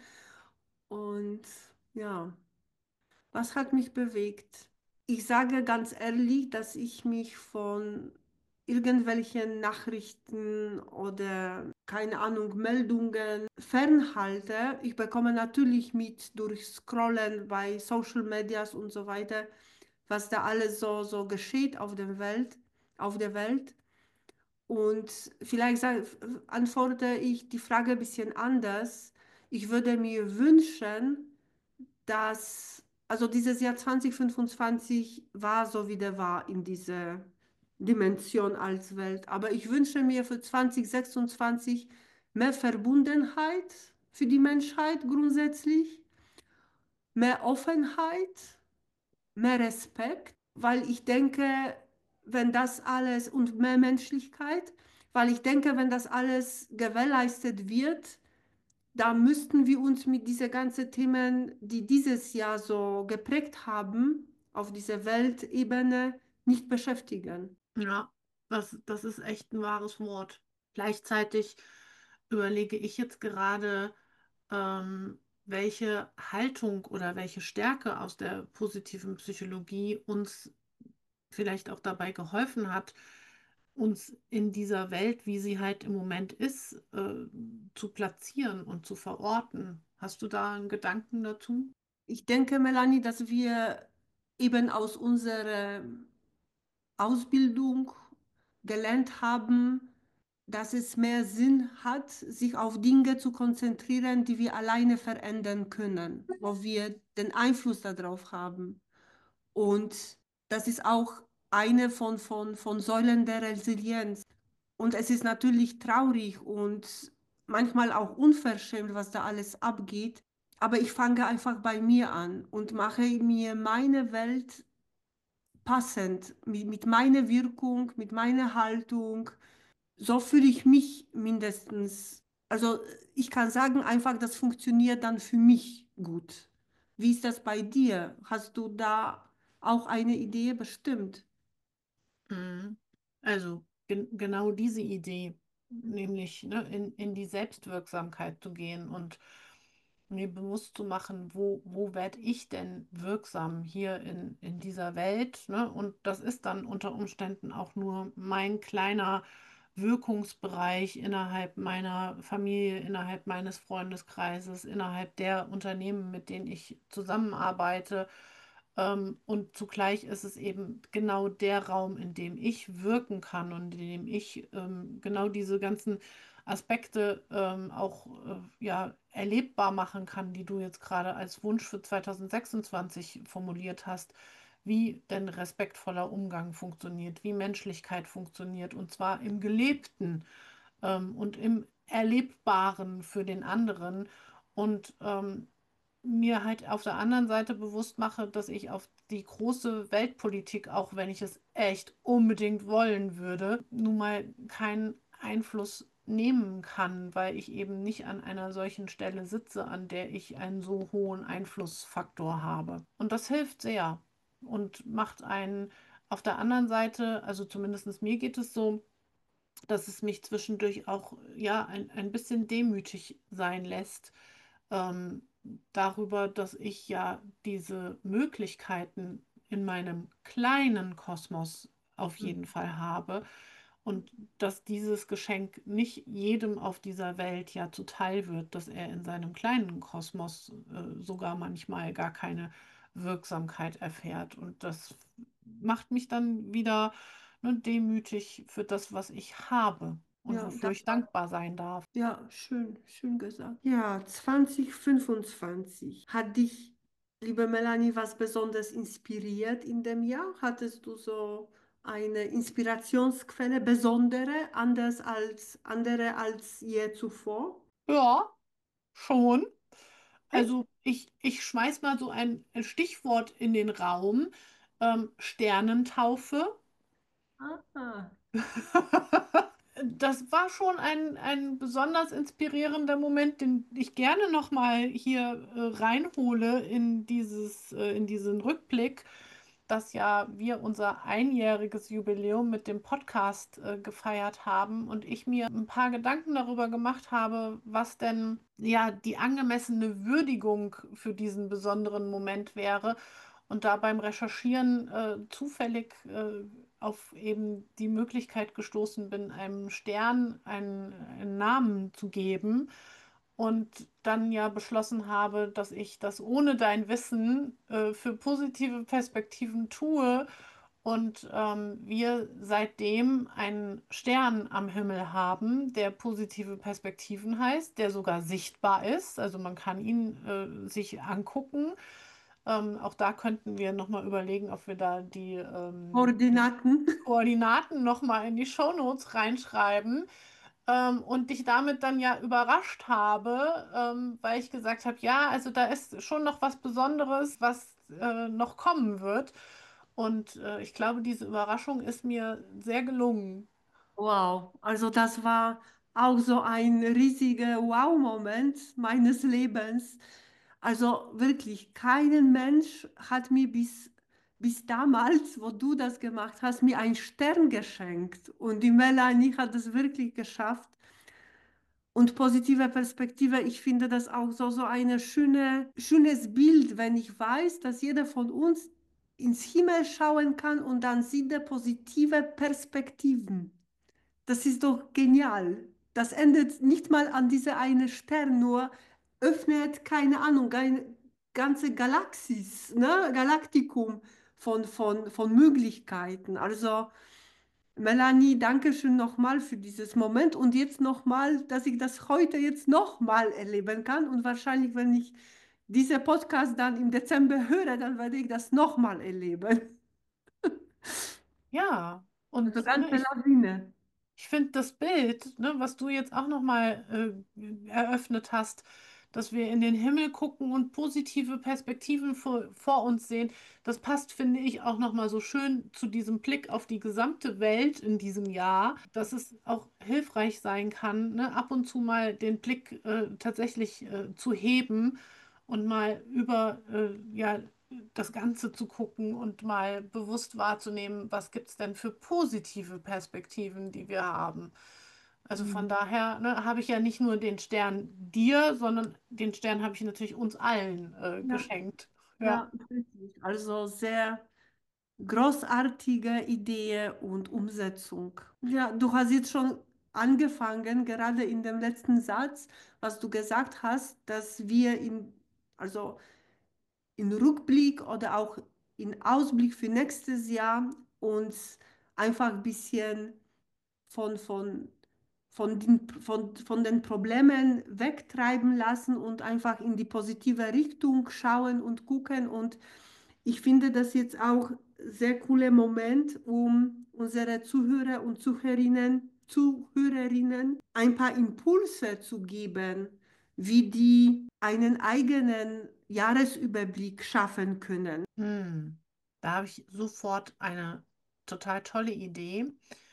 Und ja, was hat mich bewegt? Ich sage ganz ehrlich, dass ich mich von irgendwelchen Nachrichten oder keine Ahnung, Meldungen fernhalte. Ich bekomme natürlich mit durch Scrollen bei Social Medias und so weiter, was da alles so, so geschieht auf der Welt, auf der Welt. Und vielleicht sag, antworte ich die Frage ein bisschen anders. Ich würde mir wünschen, dass, also dieses Jahr zwanzig fünfundzwanzig war so, wie der war in dieser Dimension als Welt. Aber ich wünsche mir für zwanzig sechsundzwanzig mehr Verbundenheit für die Menschheit grundsätzlich, mehr Offenheit, mehr Respekt, weil ich denke, wenn das alles und mehr Menschlichkeit, weil ich denke, wenn das alles gewährleistet wird, da müssten wir uns mit diesen ganzen Themen, die dieses Jahr so geprägt haben, auf dieser Weltebene nicht beschäftigen. Ja, das, das ist echt ein wahres Wort. Gleichzeitig überlege ich jetzt gerade, ähm, welche Haltung oder welche Stärke aus der positiven Psychologie uns vielleicht auch dabei geholfen hat, uns in dieser Welt, wie sie halt im Moment ist, äh, zu platzieren und zu verorten. Hast du da einen Gedanken dazu? Ich denke, Melanie, dass wir eben aus unserer Ausbildung gelernt haben, dass es mehr Sinn hat, sich auf Dinge zu konzentrieren, die wir alleine verändern können, wo wir den Einfluss darauf haben. Und das ist auch eine von, von, von Säulen der Resilienz. Und es ist natürlich traurig und manchmal auch unverschämt, was da alles abgeht. Aber ich fange einfach bei mir an und mache mir meine Welt passend, mit, mit meiner Wirkung, mit meiner Haltung. So fühle ich mich mindestens. Also ich kann sagen, einfach, das funktioniert dann für mich gut. Wie ist das bei dir? Hast du da auch eine Idee bestimmt? Mhm. Also gen genau diese Idee, nämlich ne, in, in die Selbstwirksamkeit zu gehen und mir bewusst zu machen, wo, wo werde ich denn wirksam hier in, in dieser Welt, ne? Und das ist dann unter Umständen auch nur mein kleiner Wirkungsbereich innerhalb meiner Familie, innerhalb meines Freundeskreises, innerhalb der Unternehmen, mit denen ich zusammenarbeite. Ähm, und zugleich ist es eben genau der Raum, in dem ich wirken kann und in dem ich ähm, genau diese ganzen Aspekte ähm, auch äh, ja, erlebbar machen kann, die du jetzt gerade als Wunsch für zweitausendsechsundzwanzig formuliert hast, wie denn respektvoller Umgang funktioniert, wie Menschlichkeit funktioniert, und zwar im Gelebten ähm, und im Erlebbaren für den anderen. Und ähm, mir halt auf der anderen Seite bewusst mache, dass ich auf die große Weltpolitik, auch wenn ich es echt unbedingt wollen würde, nun mal keinen Einfluss nehmen kann, weil ich eben nicht an einer solchen Stelle sitze, an der ich einen so hohen Einflussfaktor habe. Und das hilft sehr und macht einen auf der anderen Seite, also zumindest mir geht es so, dass es mich zwischendurch auch ja ein, ein bisschen demütig sein lässt, ähm, darüber, dass ich ja diese Möglichkeiten in meinem kleinen Kosmos auf jeden Fall habe und dass dieses Geschenk nicht jedem auf dieser Welt ja zuteil wird, dass er in seinem kleinen Kosmos äh, sogar manchmal gar keine Wirksamkeit erfährt. Und das macht mich dann wieder ne, demütig für das, was ich habe und Ja, wofür das ich war, dankbar sein darf. ja, schön, schön gesagt. Ja, zwanzig fünfundzwanzig. Hat dich, liebe Melanie, was besonders inspiriert in dem Jahr? Hattest du so eine Inspirationsquelle, besondere, anders als andere als je zuvor? Ja, schon. Echt? Also ich, ich schmeiß mal so ein, ein Stichwort in den Raum. Ähm, Sternentaufe. Ah, Das war schon ein, ein besonders inspirierender Moment, den ich gerne nochmal hier äh, reinhole in dieses, äh, in diesen Rückblick, dass ja wir unser einjähriges Jubiläum mit dem Podcast äh, gefeiert haben und ich mir ein paar Gedanken darüber gemacht habe, was denn ja die angemessene Würdigung für diesen besonderen Moment wäre. Und da beim Recherchieren äh, zufällig äh, auf eben die Möglichkeit gestoßen bin, einem Stern einen, einen Namen zu geben und dann ja beschlossen habe, dass ich das ohne dein Wissen äh, für positive Perspektiven tue und ähm, wir seitdem einen Stern am Himmel haben, der positive Perspektiven heißt, der sogar sichtbar ist, also man kann ihn äh, sich angucken. Ähm, auch da könnten wir nochmal überlegen, ob wir da die, ähm, die Koordinaten. Koordinaten nochmal in die Shownotes reinschreiben. Ähm, und dich damit dann ja überrascht habe, ähm, weil ich gesagt habe, ja, also da ist schon noch was Besonderes, was äh, noch kommen wird. Und äh, ich glaube, diese Überraschung ist mir sehr gelungen. Wow, also das war auch so ein riesiger Wow-Moment meines Lebens. Also wirklich, kein Mensch hat mir bis, bis damals, wo du das gemacht hast, mir einen Stern geschenkt. Und die Melanie hat es wirklich geschafft. Und positive Perspektive, ich finde das auch so, so eine schöne, schönes Bild, wenn ich weiß, dass jeder von uns ins Himmel schauen kann und dann sieht er positive Perspektiven. Das ist doch genial. Das endet nicht mal an dieser eine Stern, nur öffnet, keine Ahnung, eine ganze Galaxis, ne? Galaktikum von, von, von Möglichkeiten. Also Melanie, danke schön nochmal für dieses Moment und jetzt nochmal, dass ich das heute jetzt nochmal erleben kann und wahrscheinlich, wenn ich diese Podcast dann im Dezember höre, dann werde ich das nochmal erleben. Ja, Also und ne, ganze ich Lawine. Ich finde das Bild, ne, was du jetzt auch nochmal äh, eröffnet hast, dass wir in den Himmel gucken und positive Perspektiven vor, vor uns sehen, das passt, finde ich, auch nochmal so schön zu diesem Blick auf die gesamte Welt in diesem Jahr, dass es auch hilfreich sein kann, ne, ab und zu mal den Blick äh, tatsächlich äh, zu heben und mal über äh, ja, das Ganze zu gucken und mal bewusst wahrzunehmen, was gibt es denn für positive Perspektiven, die wir haben. Also von Mhm. daher, ne, habe ich ja nicht nur den Stern dir, sondern den Stern habe ich natürlich uns allen äh, Ja, geschenkt. Ja. ja, richtig. Also sehr großartige Idee und Umsetzung. Ja, du hast jetzt schon angefangen, gerade in dem letzten Satz, was du gesagt hast, dass wir in, also in Rückblick oder auch in Ausblick für nächstes Jahr uns einfach ein bisschen von, von, von den, von, von den Problemen wegtreiben lassen und einfach in die positive Richtung schauen und gucken. Und ich finde das jetzt auch sehr cooler Moment, um unsere Zuhörer und Zuhörerinnen, Zuhörerinnen ein paar Impulse zu geben, wie die einen eigenen Jahresüberblick schaffen können. Hm. Da habe ich sofort eine total tolle Idee,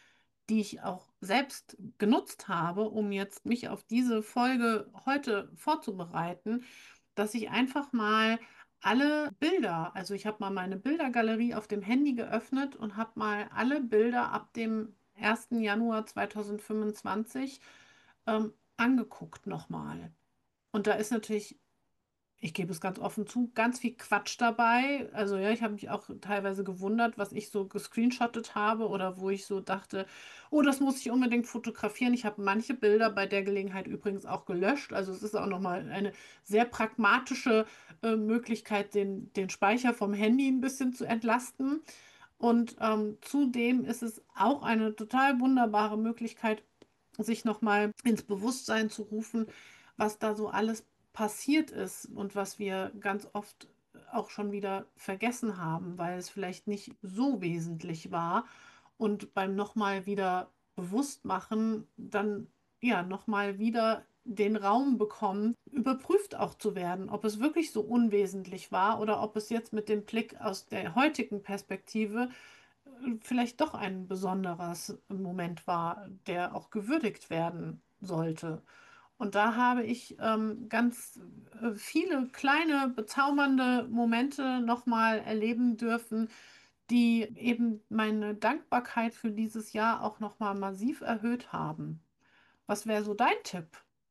die ich auch selbst genutzt habe, um jetzt mich auf diese Folge heute vorzubereiten, dass ich einfach mal alle Bilder, also ich habe mal meine Bildergalerie auf dem Handy geöffnet und habe mal alle Bilder ab dem ersten Januar zweitausendfünfundzwanzig ähm, angeguckt nochmal. Und da ist natürlich, ich gebe es ganz offen zu, ganz viel Quatsch dabei. Also ja, ich habe mich auch teilweise gewundert, was ich so gescreenshottet habe oder wo ich so dachte, oh, das muss ich unbedingt fotografieren. Ich habe manche Bilder bei der Gelegenheit übrigens auch gelöscht. Also es ist auch nochmal eine sehr pragmatische äh, Möglichkeit, den, den Speicher vom Handy ein bisschen zu entlasten. Und ähm, zudem ist es auch eine total wunderbare Möglichkeit, sich nochmal ins Bewusstsein zu rufen, was da so alles passiert ist und was wir ganz oft auch schon wieder vergessen haben, weil es vielleicht nicht so wesentlich war. Und beim nochmal wieder bewusst machen, dann ja nochmal wieder den Raum bekommen, überprüft auch zu werden, ob es wirklich so unwesentlich war oder ob es jetzt mit dem Blick aus der heutigen Perspektive vielleicht doch ein besonderes Moment war, der auch gewürdigt werden sollte. Und da habe ich ähm, ganz äh, viele kleine bezaubernde Momente nochmal erleben dürfen, die eben meine Dankbarkeit für dieses Jahr auch nochmal massiv erhöht haben. Was wäre so dein Tipp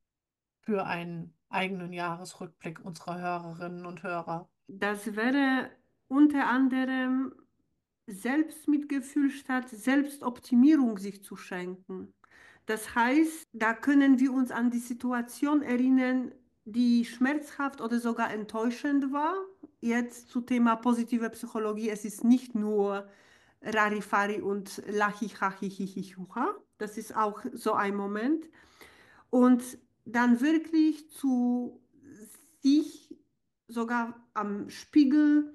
für einen eigenen Jahresrückblick unserer Hörerinnen und Hörer? Das wäre unter anderem Selbstmitgefühl statt Selbstoptimierung sich zu schenken. Das heißt, da können wir uns an die Situation erinnern, die schmerzhaft oder sogar enttäuschend war. Jetzt zu Thema positive Psychologie. Es ist nicht nur Rarifari und Lachi, Hachi, Hihi, Hucha. Das ist auch so ein Moment. Und dann wirklich zu sich sogar am Spiegel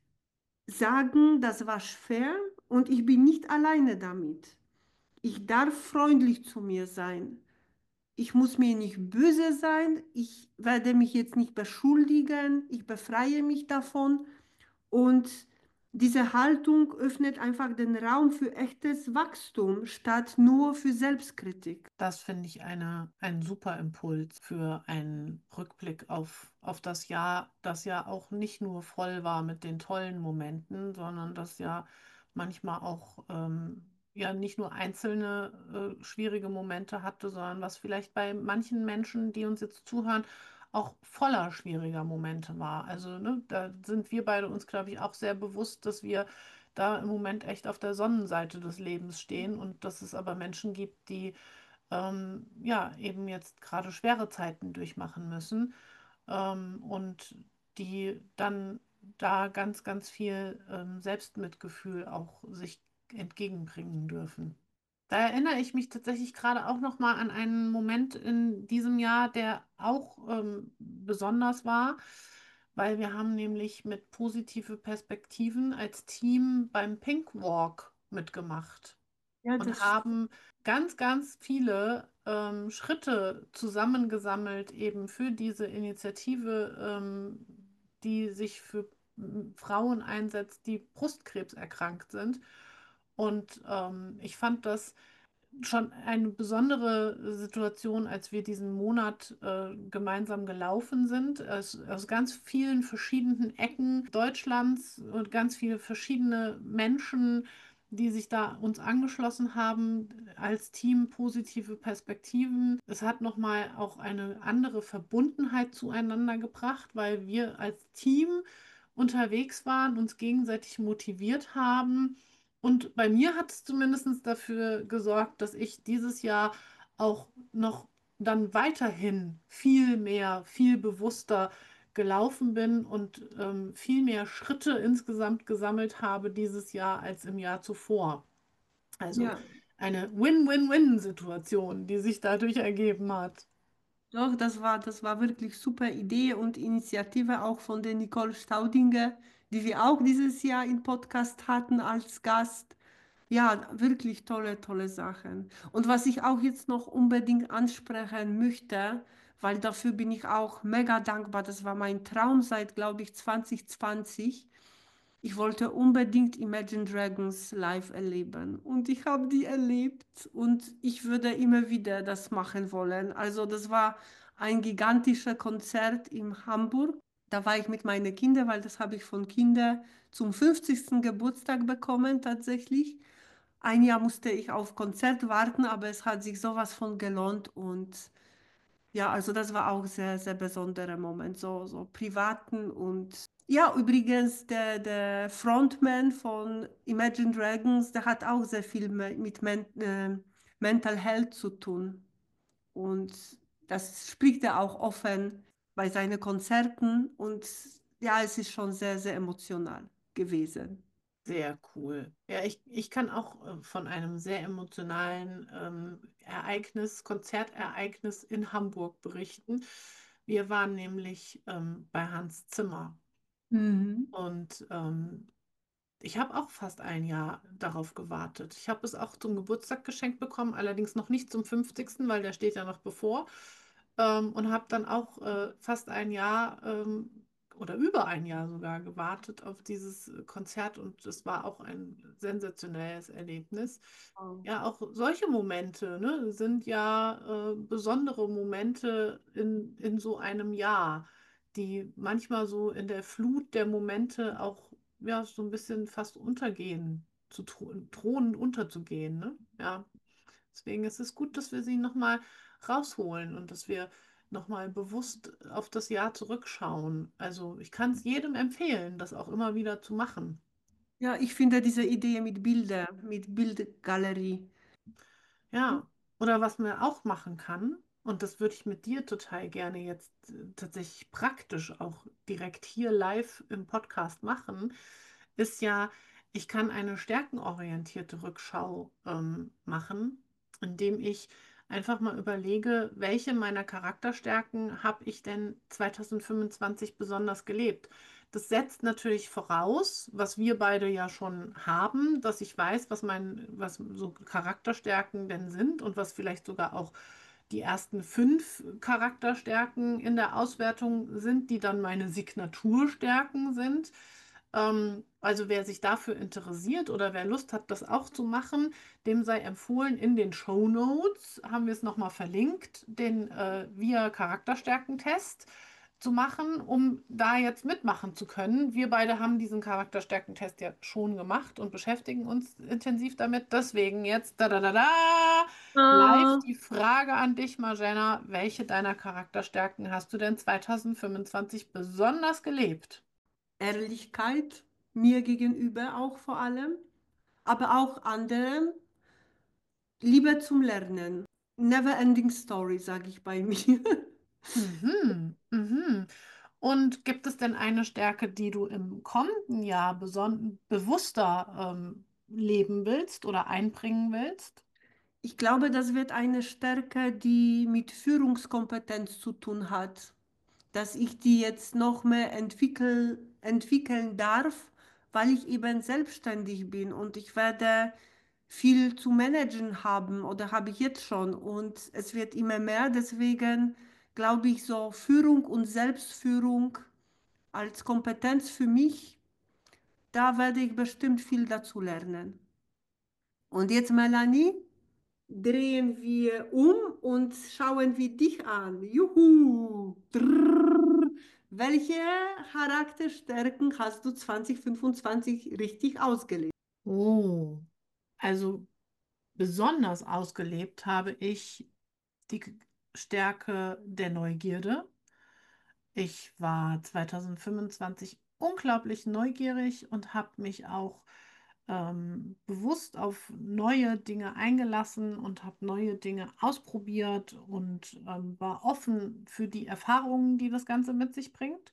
sagen, das war schwer und ich bin nicht alleine damit. Ich darf freundlich zu mir sein. Ich muss mir nicht böse sein. Ich werde mich jetzt nicht beschuldigen. Ich befreie mich davon. Und diese Haltung öffnet einfach den Raum für echtes Wachstum statt nur für Selbstkritik. Das finde ich eine, ein super Impuls für einen Rückblick auf, auf das Jahr, das ja auch nicht nur voll war mit den tollen Momenten, sondern das ja manchmal auch ähm, ja nicht nur einzelne äh, schwierige Momente hatte, sondern was vielleicht bei manchen Menschen, die uns jetzt zuhören, auch voller schwieriger Momente war. Also ne, da sind wir beide uns, glaube ich, auch sehr bewusst, dass wir da im Moment echt auf der Sonnenseite des Lebens stehen und dass es aber Menschen gibt, die ähm, ja, eben jetzt gerade schwere Zeiten durchmachen müssen ähm, und die dann da ganz, ganz viel ähm, Selbstmitgefühl auch sich entgegenbringen dürfen. Da erinnere ich mich tatsächlich gerade auch noch mal an einen Moment in diesem Jahr, der auch ähm, besonders war, weil wir haben nämlich mit positive Perspektiven als Team beim Pink Walk mitgemacht Ja, und das, haben ganz, ganz viele ähm, Schritte zusammengesammelt, eben für diese Initiative, ähm, die sich für m, Frauen einsetzt, die Brustkrebs erkrankt sind. Und ähm, ich fand das schon eine besondere Situation, als wir diesen Monat äh, gemeinsam gelaufen sind, aus, aus ganz vielen verschiedenen Ecken Deutschlands und ganz viele verschiedene Menschen, die sich da uns angeschlossen haben, als Team positive Perspektiven. Es hat nochmal auch eine andere Verbundenheit zueinander gebracht, weil wir als Team unterwegs waren, uns gegenseitig motiviert haben. Und bei mir hat es zumindest dafür gesorgt, dass ich dieses Jahr auch noch dann weiterhin viel mehr, viel bewusster gelaufen bin und ähm, viel mehr Schritte insgesamt gesammelt habe dieses Jahr als im Jahr zuvor. Also ja. eine Win-Win-Win-Situation, die sich dadurch ergeben hat. Doch, das war, das war wirklich super Idee und Initiative auch von der Nicole Staudinger, die wir auch dieses Jahr im Podcast hatten als Gast. Ja, wirklich tolle, tolle Sachen. Und was ich auch jetzt noch unbedingt ansprechen möchte, weil dafür bin ich auch mega dankbar, das war mein Traum seit, glaube ich, zwanzig zwanzig. Ich wollte unbedingt Imagine Dragons live erleben und ich habe die erlebt und ich würde immer wieder das machen wollen. Also das war ein gigantisches Konzert in Hamburg. Da war ich mit meinen Kindern, weil das habe ich von Kindern zum fünfzigsten Geburtstag bekommen tatsächlich. Ein Jahr musste ich auf Konzert warten, aber es hat sich sowas von gelohnt und ja, also das war auch sehr, sehr besonderer Moment, so, so privaten und ja, übrigens der, der Frontman von Imagine Dragons, der hat auch sehr viel me- mit Men äh, Mental Health zu tun und das spricht er auch offen bei seinen Konzerten und ja, es ist schon sehr, sehr emotional gewesen. Sehr cool. Ja, ich, ich kann auch äh, von einem sehr emotionalen ähm, Ereignis, Konzertereignis in Hamburg berichten. Wir waren nämlich ähm, bei Hans Zimmer Mhm. und ähm, ich habe auch fast ein Jahr darauf gewartet. Ich habe es auch zum Geburtstag geschenkt bekommen, allerdings noch nicht zum fünfzigsten, weil der steht ja noch bevor. Ähm, und habe dann auch äh, fast ein Jahr ähm, oder über ein Jahr sogar gewartet auf dieses äh, Konzert und es war auch ein sensationelles Erlebnis. Wow. Ja, auch solche Momente, ne, sind ja äh, besondere Momente in, in so einem Jahr, die manchmal so in der Flut der Momente auch ja, so ein bisschen fast untergehen, zu thro drohen unterzugehen, ne? Ja, deswegen ist es gut, dass wir sie nochmal rausholen und dass wir nochmal bewusst auf das Jahr zurückschauen. Also ich kann es jedem empfehlen, das auch immer wieder zu machen. Ja, ich finde diese Idee mit Bilder, mit Bildgalerie. Ja, oder was man auch machen kann, und das würde ich mit dir total gerne jetzt äh, tatsächlich praktisch auch direkt hier live im Podcast machen, ist ja, ich kann eine stärkenorientierte Rückschau ähm, machen, indem ich einfach mal überlege, welche meiner Charakterstärken habe ich denn zwanzig fünfundzwanzig besonders gelebt. Das setzt natürlich voraus, was wir beide ja schon haben, dass ich weiß, was mein, was so Charakterstärken denn sind und was vielleicht sogar auch die ersten fünf Charakterstärken in der Auswertung sind, die dann meine Signaturstärken sind. Ähm, also wer sich dafür interessiert oder wer Lust hat, das auch zu machen, dem sei empfohlen, in den Show Notes haben wir es nochmal verlinkt, den äh, via Charakterstärkentest zu machen, um da jetzt mitmachen zu können. Wir beide haben diesen Charakterstärkentest ja schon gemacht und beschäftigen uns intensiv damit. Deswegen jetzt da da da da live Ah, die Frage an dich, Marjana, welche deiner Charakterstärken hast du denn zwanzig fünfundzwanzig besonders gelebt? Ehrlichkeit mir gegenüber auch vor allem, aber auch anderen. Liebe zum Lernen. Never ending story, sage ich bei mir. Mhm, mhm. Und gibt es denn eine Stärke, die du im kommenden Jahr beson bewusster ähm, leben willst oder einbringen willst? Ich glaube, das wird eine Stärke, die mit Führungskompetenz zu tun hat, dass ich die jetzt noch mehr entwickel, entwickeln darf, weil ich eben selbstständig bin und ich werde viel zu managen haben oder habe ich jetzt schon und es wird immer mehr. Deswegen glaube ich, so Führung und Selbstführung als Kompetenz für mich, da werde ich bestimmt viel dazu lernen. Und jetzt, Melanie, drehen wir um und schauen wir dich an. Juhu! Drrrr. Welche Charakterstärken hast du zwanzig fünfundzwanzig richtig ausgelebt? Oh, also besonders ausgelebt habe ich die K- Stärke der Neugierde. Ich war zwanzig fünfundzwanzig unglaublich neugierig und habe mich auch ähm, bewusst auf neue Dinge eingelassen und habe neue Dinge ausprobiert und ähm, war offen für die Erfahrungen, die das Ganze mit sich bringt.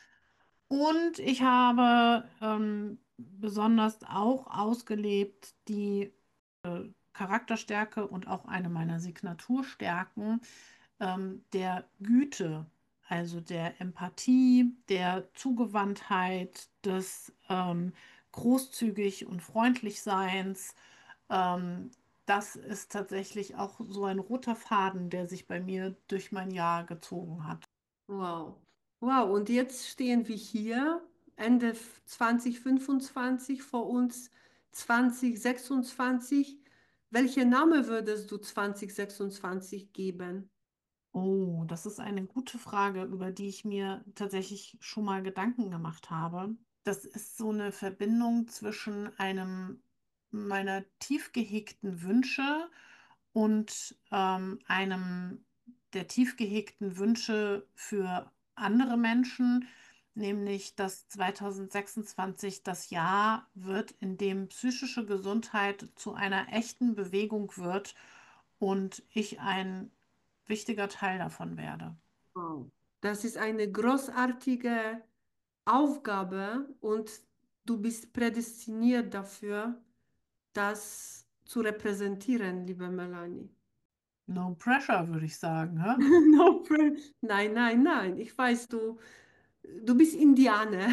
Und ich habe ähm, besonders auch ausgelebt die Charakterstärke und auch eine meiner Signaturstärken ähm, der Güte, also der Empathie, der Zugewandtheit, des ähm, großzügig und freundlich Seins. Ähm, Das ist tatsächlich auch so ein roter Faden, der sich bei mir durch mein Jahr gezogen hat. Wow. Wow, und jetzt stehen wir hier, Ende zwanzig fünfundzwanzig, vor uns zwanzig sechsundzwanzig. Welchen Name würdest du zwanzig sechsundzwanzig geben? Oh, das ist eine gute Frage, über die ich mir tatsächlich schon mal Gedanken gemacht habe. Das ist so eine Verbindung zwischen einem meiner tief gehegten Wünsche und ähm, einem der tief gehegten Wünsche für andere Menschen, nämlich dass zwanzig sechsundzwanzig das Jahr wird, in dem psychische Gesundheit zu einer echten Bewegung wird und ich ein wichtiger Teil davon werde. Wow. Das ist eine großartige Aufgabe und du bist prädestiniert dafür, das zu repräsentieren, liebe Melanie. No pressure, würde ich sagen, hä? No, pre- nein, nein, nein. Ich weiß, du, du bist Indianer.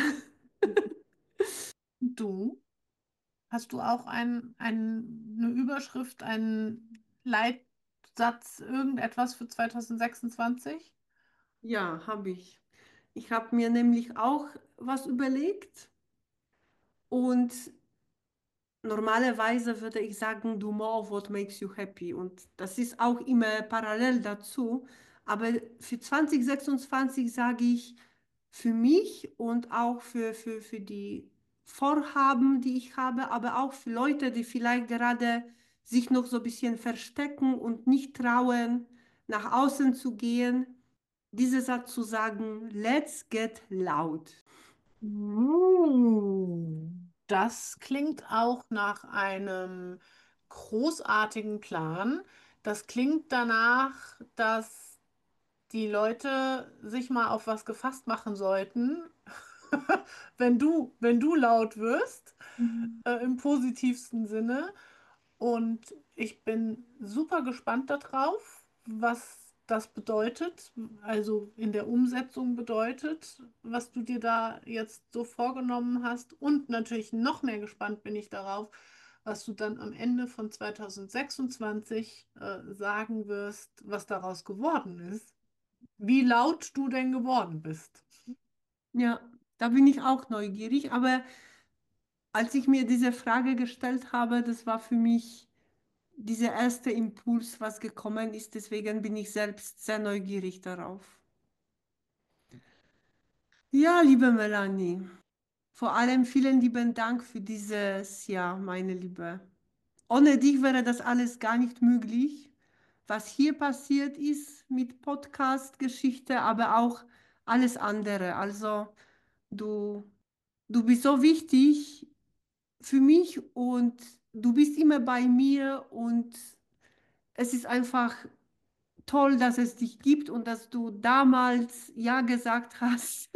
Du? Hast du auch ein, ein, eine Überschrift, einen Leitsatz, irgendetwas für zwanzig sechsundzwanzig? Ja, habe ich. Ich habe mir nämlich auch was überlegt und normalerweise würde ich sagen, do more of what makes you happy. Und das ist auch immer parallel dazu. Aber für zwanzig sechsundzwanzig sage ich, für mich und auch für, für, für die Vorhaben, die ich habe, aber auch für Leute, die vielleicht gerade sich noch so ein bisschen verstecken und nicht trauen, nach außen zu gehen, dieser Satz zu sagen, let's get loud. Uh, Das klingt auch nach einem großartigen Plan. Das klingt danach, dass die Leute sich mal auf was gefasst machen sollten, wenn du, wenn du laut wirst, äh, im positivsten Sinne. Und ich bin super gespannt darauf, was das bedeutet, also in der Umsetzung bedeutet, was du dir da jetzt so vorgenommen hast. Und natürlich noch mehr gespannt bin ich darauf, was du dann am Ende von zwanzig sechsundzwanzig äh, sagen wirst, was daraus geworden ist. Wie laut du denn geworden bist. Ja, da bin ich auch neugierig, aber als ich mir diese Frage gestellt habe, das war für mich dieser erste Impuls, was gekommen ist. Deswegen bin ich selbst sehr neugierig darauf. Ja, liebe Melanie, vor allem vielen lieben Dank für dieses Jahr, meine Liebe. Ohne dich wäre das alles gar nicht möglich, was hier passiert ist mit Podcast-Geschichte, aber auch alles andere. Also du, du bist so wichtig für mich und du bist immer bei mir und es ist einfach toll, dass es dich gibt und dass du damals ja gesagt hast,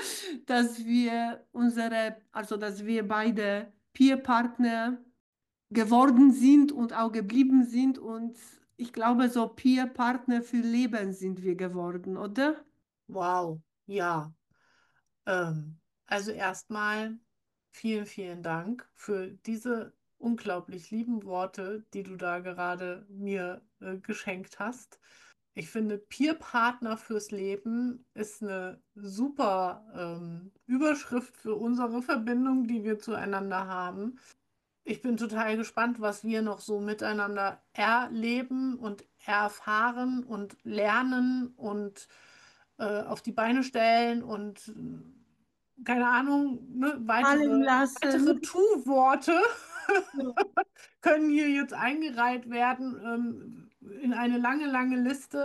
dass wir unsere, also dass wir beide Peer-Partner geworden sind und auch geblieben sind. Und ich glaube, so Peer-Partner für Leben sind wir geworden, oder? Wow, ja. Ähm, also erstmal vielen, vielen Dank für diese unglaublich lieben Worte, die du da gerade mir äh, geschenkt hast. Ich finde, Peer-Partner fürs Leben ist eine super ähm, Überschrift für unsere Verbindung, die wir zueinander haben. Ich bin total gespannt, was wir noch so miteinander erleben und erfahren und lernen und äh, auf die Beine stellen und äh, keine Ahnung, ne, weitere, Fallen weitere lassen. Tu-Worte Ja. können hier jetzt eingereiht werden ähm, in eine lange, lange Liste.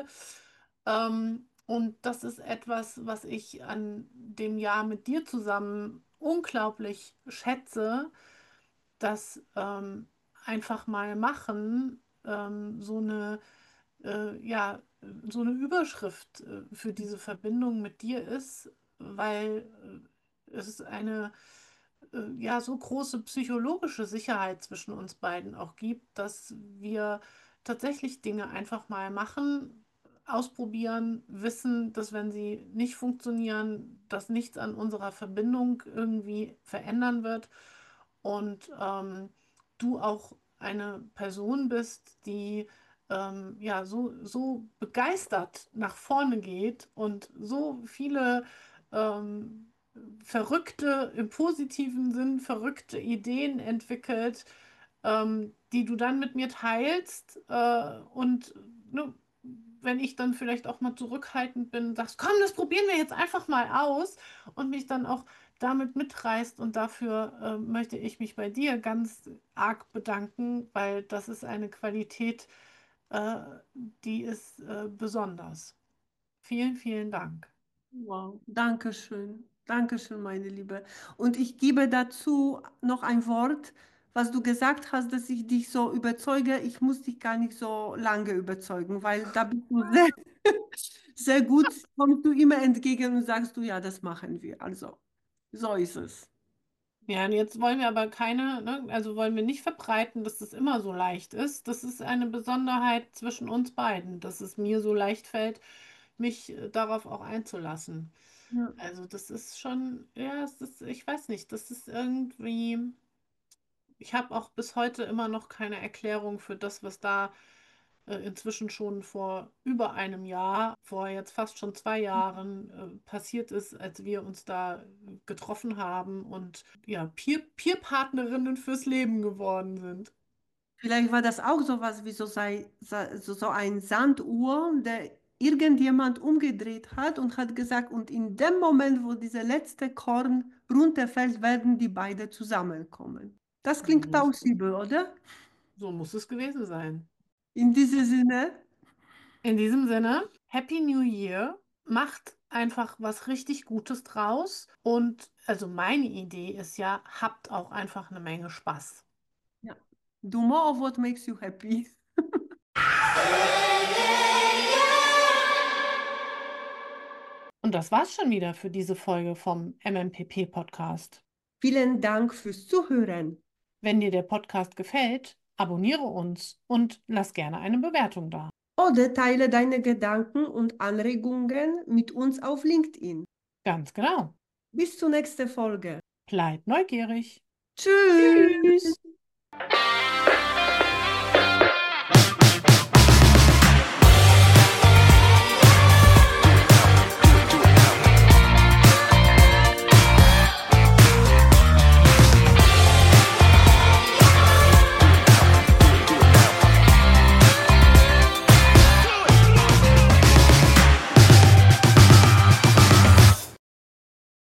Ähm, und das ist etwas, was ich an dem Jahr mit dir zusammen unglaublich schätze, dass ähm, einfach mal machen ähm, so eine äh, ja, so eine Überschrift äh, für diese Verbindung mit dir ist, weil äh, es eine äh, ja so große psychologische Sicherheit zwischen uns beiden auch gibt, dass wir tatsächlich Dinge einfach mal machen, ausprobieren, wissen, dass wenn sie nicht funktionieren, dass nichts an unserer Verbindung irgendwie verändern wird und ähm, du auch eine Person bist, die ähm, ja so, so begeistert nach vorne geht und so viele ähm, verrückte, im positiven Sinn, verrückte Ideen entwickelt, ähm, die du dann mit mir teilst. Äh, und ne, wenn ich dann vielleicht auch mal zurückhaltend bin, sagst, komm, das probieren wir jetzt einfach mal aus und mich dann auch damit mitreißt. Und dafür äh, möchte ich mich bei dir ganz arg bedanken, weil das ist eine Qualität, äh, die ist äh, besonders. Vielen, vielen Dank. Wow, danke schön. Danke schön, meine Liebe. Und ich gebe dazu noch ein Wort, was du gesagt hast, dass ich dich so überzeuge. Ich muss dich gar nicht so lange überzeugen, weil da bist du sehr, sehr gut. Kommst du immer entgegen und sagst du, ja, das machen wir. Also, so ist es. Ja, und jetzt wollen wir aber keine, ne, also wollen wir nicht verbreiten, dass das immer so leicht ist. Das ist eine Besonderheit zwischen uns beiden, dass es mir so leicht fällt, mich äh, darauf auch einzulassen. Ja. Also das ist schon, ja, es ist, ich weiß nicht, das ist irgendwie, ich habe auch bis heute immer noch keine Erklärung für das, was da äh, inzwischen schon vor über einem Jahr, vor jetzt fast schon zwei Jahren äh, passiert ist, als wir uns da getroffen haben und ja, Peer, Peer-Partnerinnen fürs Leben geworden sind. Vielleicht war das auch sowas wie so, sei, so, so ein Sanduhr, der irgendjemand umgedreht hat und hat gesagt, und in dem Moment, wo dieser letzte Korn runterfällt, werden die beiden zusammenkommen. Das So klingt muss, plausibel, oder? so muss es gewesen sein. In diesem Sinne, In diesem Sinne, Happy New Year. Macht einfach was richtig Gutes draus. Und also meine Idee ist ja, habt auch einfach eine Menge Spaß. ja. Do more of what makes you happy. Und das war's schon wieder für diese Folge vom M M P P Podcast. Vielen Dank fürs Zuhören. Wenn dir der Podcast gefällt, abonniere uns und lass gerne eine Bewertung da. Oder teile deine Gedanken und Anregungen mit uns auf LinkedIn. Ganz genau. Bis zur nächsten Folge. Bleib neugierig. Tschüss. Tschüss.